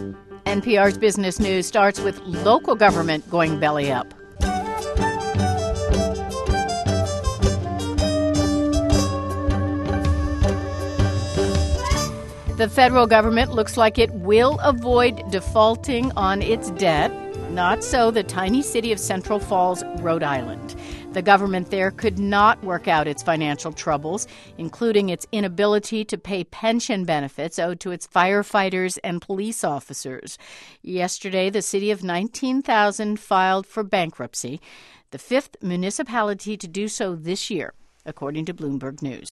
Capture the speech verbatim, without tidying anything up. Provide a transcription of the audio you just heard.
N P R's Business News starts with local government going belly up. The federal government looks like it will avoid defaulting on its debt. Not so the tiny city of Central Falls, Rhode Island. The government there could not work out its financial troubles, including its inability to pay pension benefits owed to its firefighters and police officers. Yesterday, the city of nineteen thousand filed for bankruptcy, the fifth municipality to do so this year, according to Bloomberg News.